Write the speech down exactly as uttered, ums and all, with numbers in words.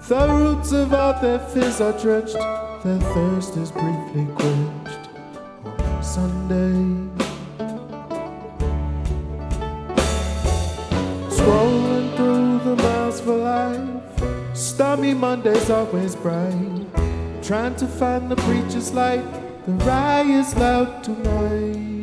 The roots of all their fears are drenched, their thirst is briefly quenched on Sunday. Scrolling through the miles for life, stormy Monday's always bright. Trying to find the preacher's light, the riot's loud tonight.